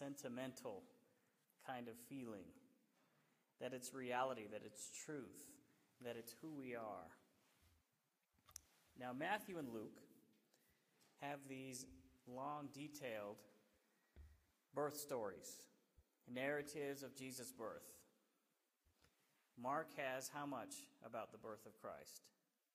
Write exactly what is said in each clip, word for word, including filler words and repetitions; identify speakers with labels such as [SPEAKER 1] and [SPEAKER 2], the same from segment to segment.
[SPEAKER 1] sentimental kind of feeling, that it's reality, that it's truth, that it's who we are. Now, Matthew and Luke have these long, detailed birth stories, narratives of Jesus' birth. Mark has how much about the birth of Christ?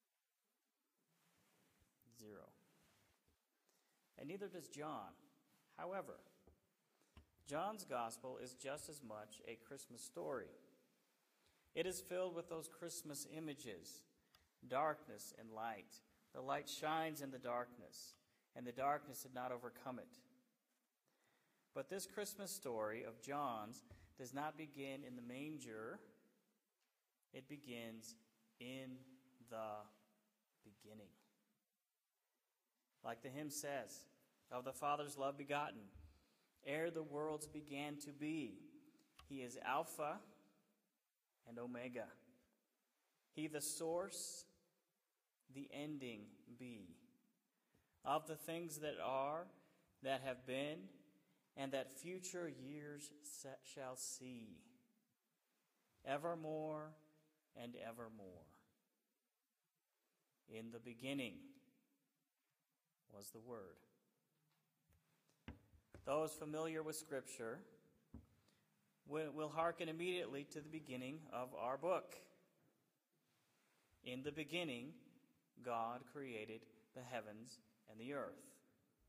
[SPEAKER 1] Zero. And neither does John. However, John's gospel is just as much a Christmas story. It is filled with those Christmas images, darkness and light. The light shines in the darkness, and the darkness did not overcome it. But this Christmas story of John's does not begin in the manger. It begins in the beginning. Like the hymn says, of the Father's love begotten, ere the worlds began to be, he is Alpha and Omega. He the source, the ending be, of the things that are, that have been, and that future years shall see, evermore and evermore. In the beginning was the Word. Those familiar with Scripture will hearken immediately to the beginning of our book. In the beginning, God created the heavens and the earth.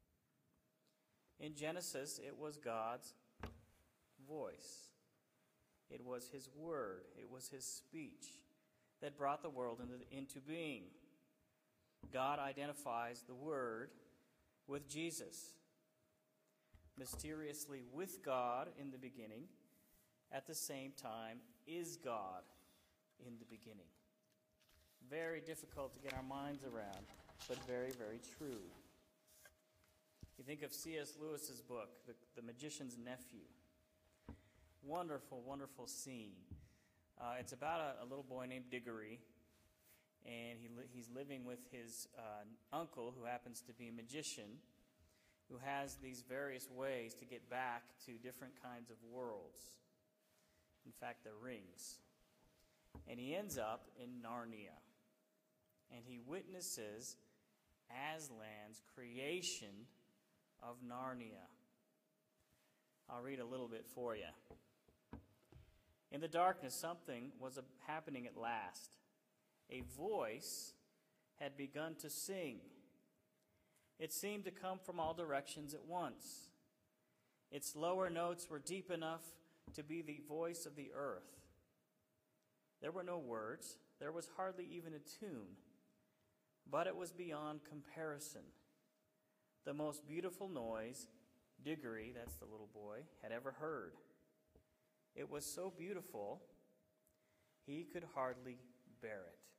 [SPEAKER 1] In Genesis, it was God's voice. It was His word. It was His speech that brought the world into, into being. God identifies the Word with Jesus. Mysteriously with God in the beginning, at the same time is God in the beginning. Very difficult to get our minds around, but very, very true. You think of C S Lewis's book, The, the Magician's Nephew. Wonderful, wonderful scene. Uh, it's about a, a little boy named Diggory, and he li- he's living with his uh, uncle, who happens to be a magician, who has these various ways to get back to different kinds of worlds. In fact, they're rings. And he ends up in Narnia. And he witnesses Aslan's creation of Narnia. I'll read a little bit for you. In the darkness, something was happening at last. A voice had begun to sing. It seemed to come from all directions at once. Its lower notes were deep enough to be the voice of the earth. There were no words. There was hardly even a tune. But it was beyond comparison. The most beautiful noise Diggory, that's the little boy, had ever heard. It was so beautiful, he could hardly bear it.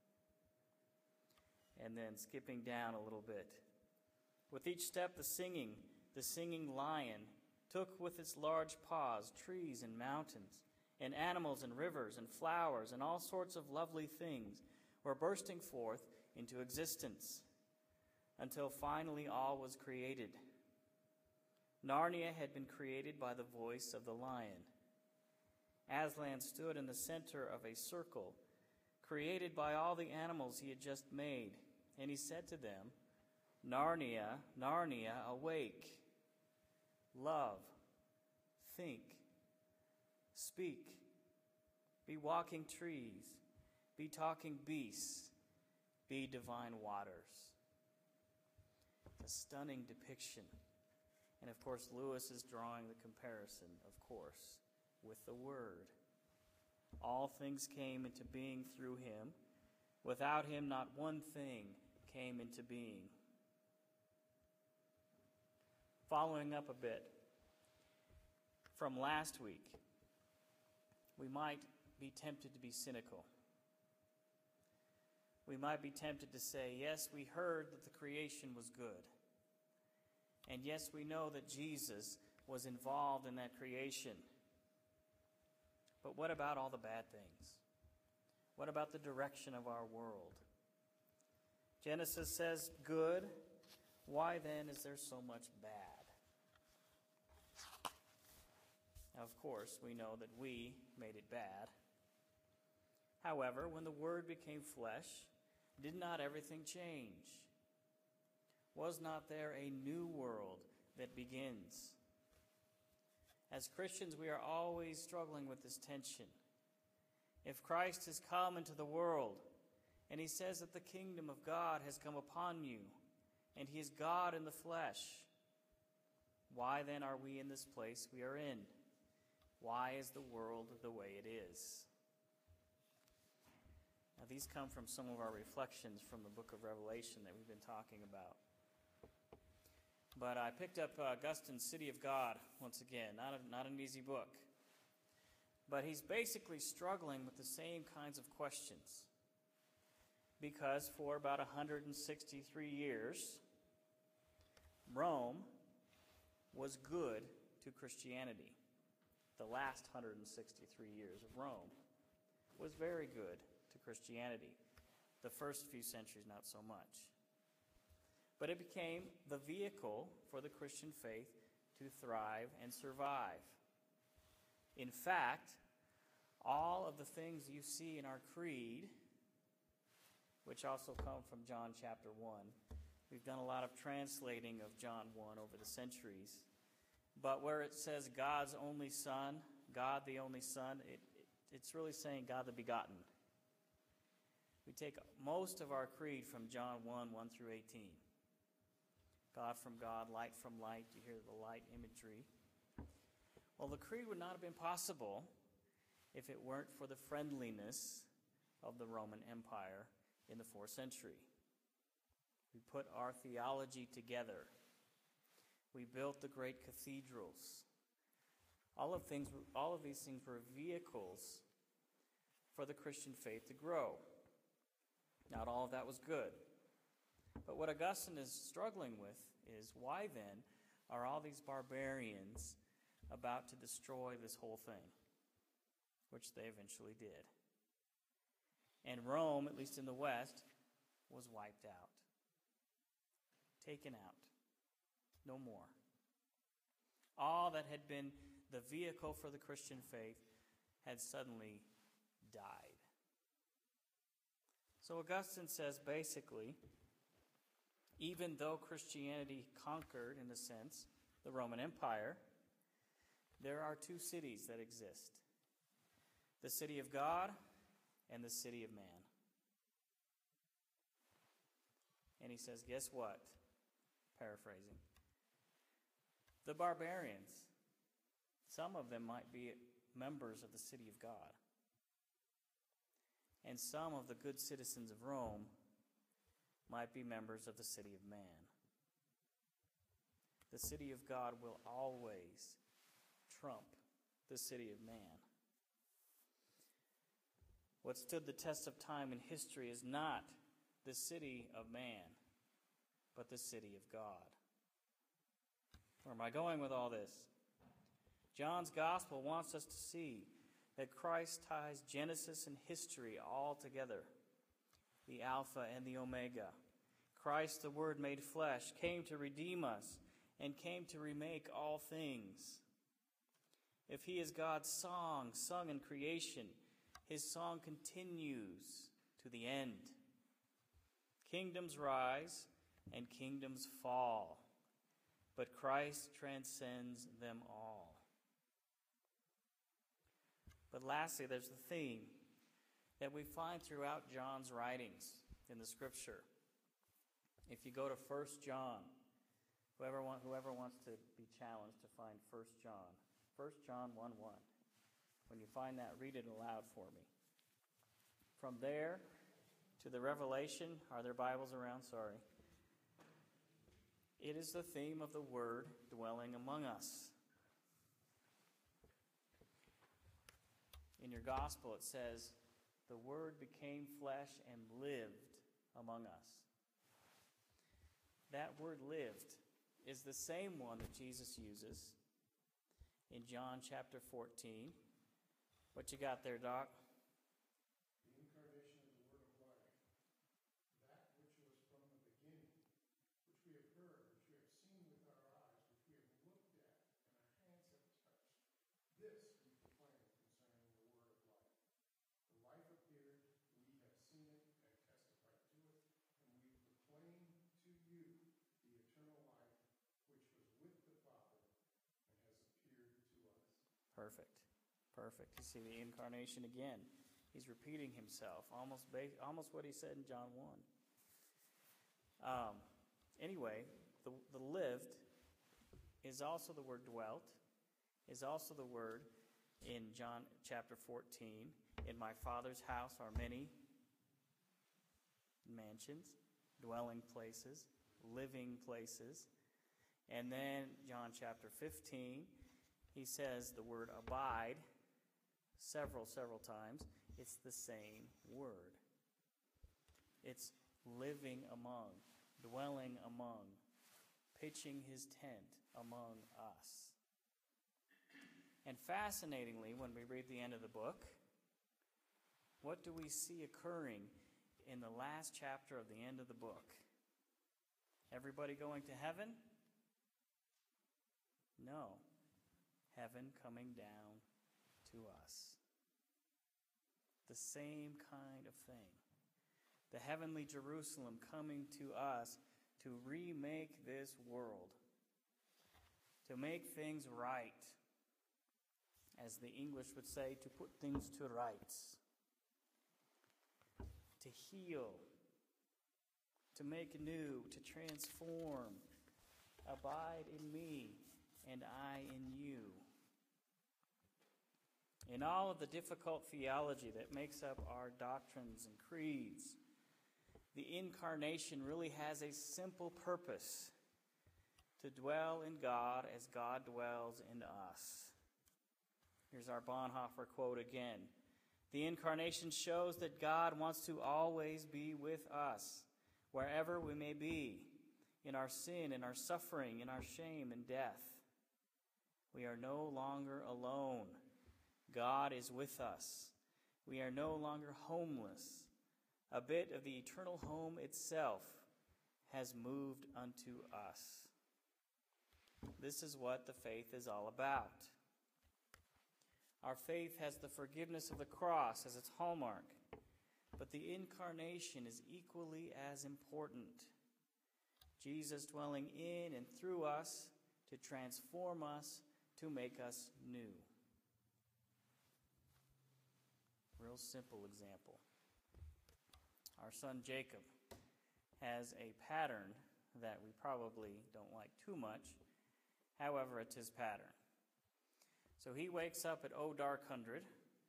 [SPEAKER 1] And then skipping down a little bit. With each step, the singing, the singing lion took with its large paws trees and mountains, and animals and rivers and flowers and all sorts of lovely things were bursting forth into existence, until finally all was created. Narnia had been created by the voice of the lion. Aslan stood in the center of a circle, created by all the animals he had just made, and he said to them, Narnia, Narnia, awake. Love, think, speak, be walking trees, be talking beasts, be divine waters. It's a stunning depiction. And of course, Lewis is drawing the comparison, of course, with the Word. All things came into being through him. Without him, not one thing came into being. Following up a bit from last week, we might be tempted to be cynical. We might be tempted to say, yes, we heard that the creation was good. And yes, we know that Jesus was involved in that creation. But what about all the bad things? What about the direction of our world? Genesis says good. Why then is there so much bad? of course, we know that we made it bad. However, when the Word became flesh, did not everything change? Was not there a new world that begins? As Christians, we are always struggling with this tension. If Christ has come into the world, and he says that the kingdom of God has come upon you, and he is God in the flesh, why then are we in this place we are in? Why is the world the way it is? Now, these come from some of our reflections from the book of Revelation that we've been talking about. But I picked up uh, Augustine's City of God once again. Not, a, not an easy book. But he's basically struggling with the same kinds of questions. Because for about one hundred sixty-three years, Rome was good to Christianity. The last one hundred sixty-three years of Rome was very good to Christianity. The first few centuries, not so much. But it became the vehicle for the Christian faith to thrive and survive. In fact, all of the things you see in our creed, which also come from John chapter one, we've done a lot of translating of John one over the centuries, but where it says God's only Son, God the only Son, it, it, it's really saying God the begotten. We take most of our creed from John one, one through eighteen. God from God, light from light. You hear the light imagery. Well, the creed would not have been possible if it weren't for the friendliness of the Roman Empire in the fourth century. We put our theology together. We built the great cathedrals. All of things, all of these things were vehicles for the Christian faith to grow. Not all of that was good. But what Augustine is struggling with is, why then are all these barbarians about to destroy this whole thing? Which they eventually did. And Rome, at least in the West, was wiped out. Taken out. No more. All that had been the vehicle for the Christian faith had suddenly died. So Augustine says basically, even though Christianity conquered, in a sense, the Roman Empire, there are two cities that exist. The city of God and the city of man. And he says, guess what? Paraphrasing. The barbarians, some of them might be members of the city of God. And some of the good citizens of Rome might be members of the city of man. The city of God will always trump the city of man. What stood the test of time in history is not the city of man, but the city of God. Where am I going with all this? John's gospel wants us to see that Christ ties Genesis and history all together. The Alpha and the Omega. Christ, the Word made flesh, came to redeem us and came to remake all things. If he is God's song, sung in creation, his song continues to the end. Kingdoms rise and kingdoms fall, but Christ transcends them all. But lastly, there's the theme that we find throughout John's writings in the Scripture. If you go to First John, whoever, want, whoever wants to be challenged to find First John, First John one one. When you find that, read it aloud for me. From there to the Revelation, are there Bibles around? Sorry. It is the theme of the Word dwelling among us. In your gospel it says, the Word became flesh and lived among us. That word lived is the same one that Jesus uses in John chapter fourteen. What you got there, Doc?
[SPEAKER 2] The incarnation of the Word of life, that which was from the beginning, which we have heard, which we have seen with our eyes, which we have looked at, and our hands have touched. This
[SPEAKER 1] Perfect. Perfect. You see the incarnation again. He's repeating himself, almost ba- almost what he said in John one. Um, anyway, the, the lived is also the word dwelt, is also the word in John chapter fourteen. In my Father's house are many mansions, dwelling places, living places. And then John chapter fifteen, he says the word abide several, several times. It's the same word. It's living among, dwelling among, pitching his tent among us. And fascinatingly, when we read the end of the book, what do we see occurring in the last chapter of the end of the book? Everybody going to heaven? No. Heaven coming down to us. The same kind of thing. The heavenly Jerusalem coming to us to remake this world. To make things right. As the English would say, to put things to rights. To heal. To make new. To transform. Abide in me, and I in you. In all of the difficult theology that makes up our doctrines and creeds, the incarnation really has a simple purpose: to dwell in God as God dwells in us. Here's our Bonhoeffer quote again. The incarnation shows that God wants to always be with us, wherever we may be, in our sin, in our suffering, in our shame and death. We are no longer alone. God is with us. We are no longer homeless. A bit of the eternal home itself has moved unto us. This is what the faith is all about. Our faith has the forgiveness of the cross as its hallmark, but the incarnation is equally as important. Jesus dwelling in and through us to transform us, to make us new. Real simple example. Our son Jacob has a pattern that we probably don't like too much. However, it's his pattern. So he wakes up at O dark hundred.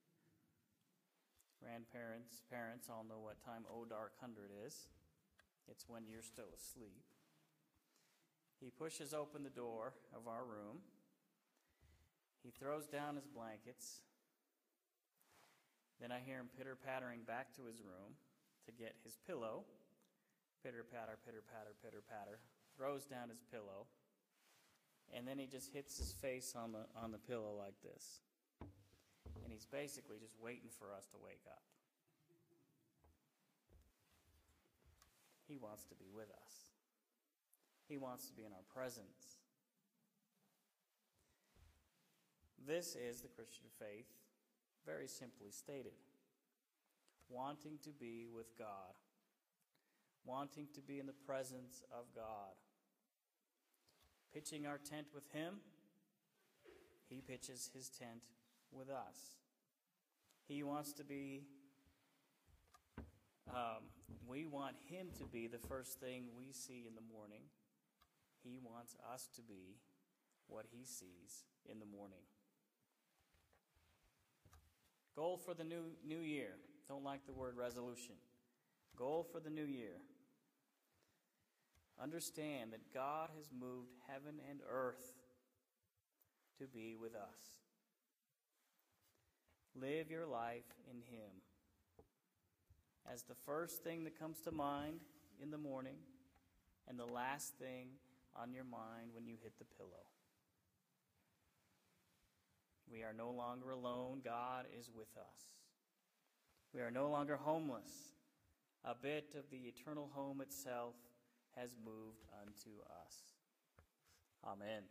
[SPEAKER 1] Grandparents, parents all know what time O dark hundred is. It's when you're still asleep. He pushes open the door of our room. He throws down his blankets. Then I hear him pitter-pattering back to his room to get his pillow. Pitter-patter, pitter-patter, pitter-patter. Throws down his pillow. And then he just hits his face on the on the pillow like this. And he's basically just waiting for us to wake up. He wants to be with us. He wants to be in our presence. This is the Christian faith, very simply stated. Wanting to be with God. Wanting to be in the presence of God. Pitching our tent with him, he pitches his tent with us. He wants to be, um, we want him to be the first thing we see in the morning. He wants us to be what he sees in the morning. Goal for the new new year. Don't like the word resolution. Goal for the new year. Understand that God has moved heaven and earth to be with us. Live your life in him. As the first thing that comes to mind in the morning and the last thing on your mind when you hit the pillow. We are no longer alone. God is with us. We are no longer homeless. A bit of the eternal home itself has moved unto us. Amen.